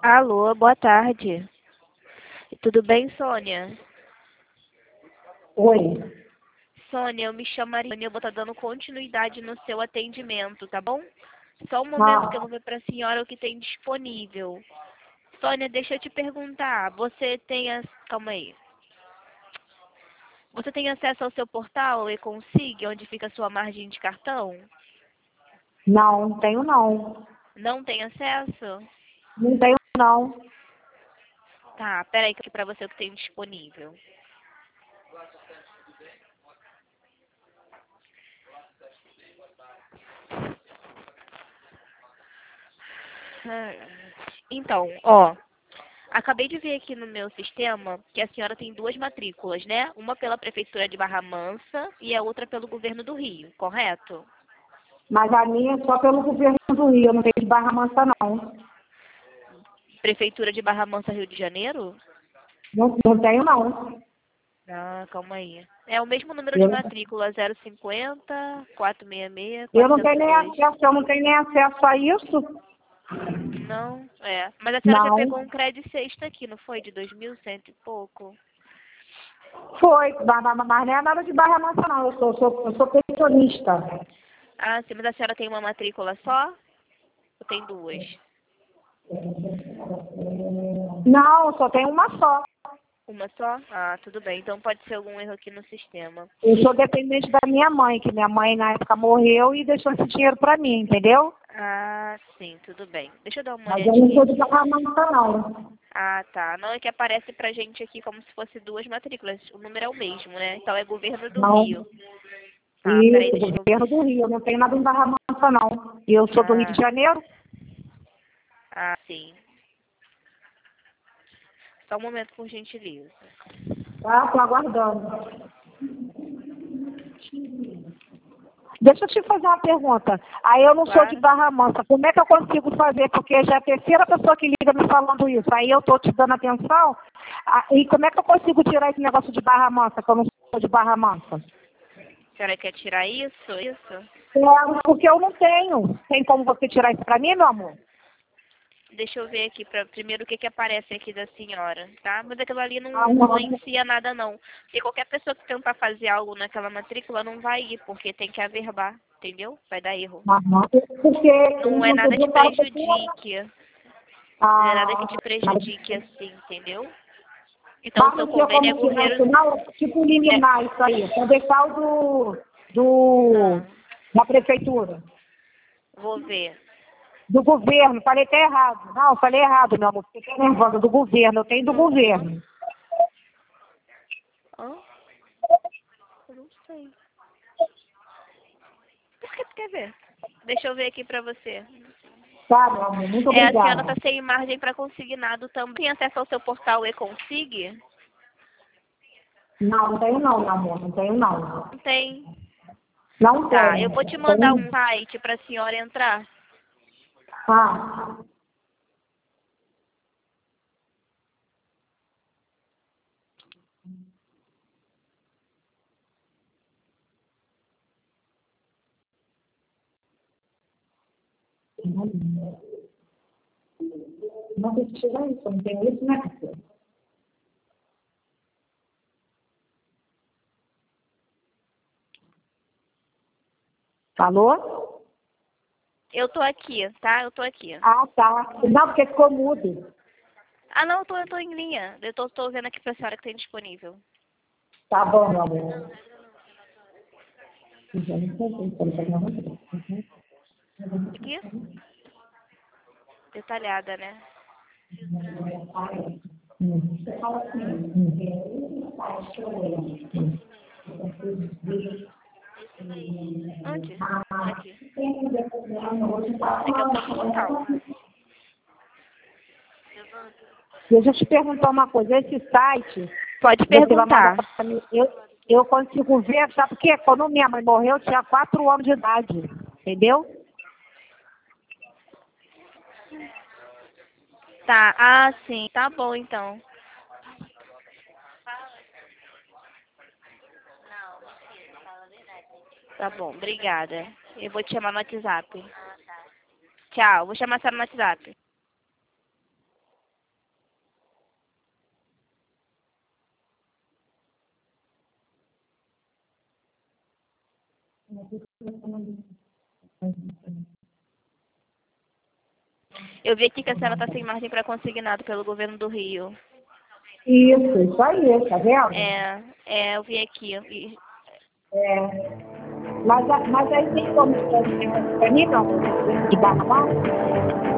Alô, boa tarde. Tudo bem, Sônia? Oi. Sônia, eu me chamo Mariane, eu vou estar dando continuidade no seu atendimento, tá bom? Só um momento que eu Ah, vou ver para a senhora o que tem disponível. Sônia, deixa eu te perguntar, você tem calma aí. Você tem acesso ao seu portal e-Consig, onde fica a sua margem de cartão? não, tenho não. Não tem acesso? Não tenho não. Tá, peraí que para você o que tem disponível. Ah, Então, ó, acabei de ver aqui no meu sistema que a senhora tem duas matrículas, né? Uma pela Prefeitura de Barra Mansa e a outra pelo Governo do Rio, correto? Mas a minha é só pelo governo do Rio, eu não tenho de Barra Mansa não. Prefeitura de Barra Mansa, Rio de Janeiro? Não tenho não. Ah, calma aí. É o mesmo número de Eu, matrícula, 050 466 eu não tenho nem 402. acesso, eu não tenho nem acesso a isso. Não, é. Mas a senhora já pegou Não. um crédito sexta aqui, não foi? De 2.100 e pouco? Foi, mas não é nada de Barra Mansa não, eu sou pensionista. Ah, sim, mas a senhora tem uma matrícula só? Ou tem duas? Não, eu só tenho uma só. Uma só? Ah, tudo bem. Então pode ser algum erro aqui no sistema. Eu sou dependente da minha mãe, que minha mãe na época morreu e deixou esse dinheiro para mim, entendeu? Ah, sim, tudo bem. Deixa eu dar uma Mas eu não olhadinha sou de aqui. Barra Mansa não. Ah, tá. Não é que aparece pra gente aqui como se fosse duas matrículas. O número é o mesmo, né? Então é Governo do Não. Rio. Tá, peraí, Isso, deixa eu governo ver. do Rio. Eu não tenho nada em Barra Mansa, não. E eu sou do Rio de Ah, Janeiro. sim. Só um momento, por gentileza. Tá? Estou aguardando. Deixa eu te fazer uma pergunta. Aí eu não sou de Claro. Barra Mansa. Como é que eu consigo fazer? Porque já é a terceira pessoa que liga me falando isso. Aí eu estou te dando atenção. E como é que eu consigo tirar esse negócio de Barra Mansa, que eu não sou de Barra Mansa? A senhora quer tirar isso? Isso? É, porque eu não tenho. Tem como você tirar isso para mim, meu amor? Deixa eu ver aqui primeiro o que que aparece aqui da senhora, tá? Mas aquilo ali não Ah, não. influencia nada não. Porque qualquer pessoa que tentar fazer algo naquela matrícula não vai ir, porque tem que averbar, entendeu? Vai dar erro. Aham. Porque Não é nada eu que falo pra você. prejudique. Não é nada que te Ah, prejudique assim, entendeu? Então o mas seu não tinha convênio como é tirar isso, governo. não? Tipo É, eliminar isso aí. Pra deixar o do, não, da prefeitura. vou ver. Do governo. Falei até errado. Não, falei errado, meu amor. Fiquei nervosa. Do governo. Eu tenho do Uhum. governo. Hã? Eu não sei. Por que tu quer ver? Deixa eu ver aqui pra você. Tá, meu amor. Muito É, a senhora tá obrigada. sem margem para consignado também. Tem acesso ao seu portal e-Consig? Não, não tenho não, meu amor. Não tenho não. Não tem. Não Tá, eu tenho. vou te mandar um Tenho. site para a senhora entrar. Ah. Não tem que tirar isso. Não tenho isso, né? Alô? Eu tô aqui, tá? Eu tô aqui. Ah, tá. Não, porque ficou mudo. Ah, não, eu tô em linha. Eu tô vendo aqui pra senhora que tem disponível. Tá bom, meu amor. Aqui? Detalhada, né? Onde? Aqui. Esse aqui é o seu portal. Deixa eu te perguntar uma coisa. Esse site, Pode você vai mandar perguntar. para mim. Eu consigo ver, sabe por quê? Quando minha mãe morreu, eu tinha 4 anos de idade. Entendeu? Tá, ah, sim. Tá bom, então. Tá bom, obrigada. Eu vou te chamar no WhatsApp. Tchau, vou chamar a senhora no WhatsApp. Eu vi aqui que a senhora está sem margem para consignado pelo governo do Rio. Isso aí, tá vendo? Eu vi aqui. É. Mas aí tem como pra mim, não? De Barra Mansa?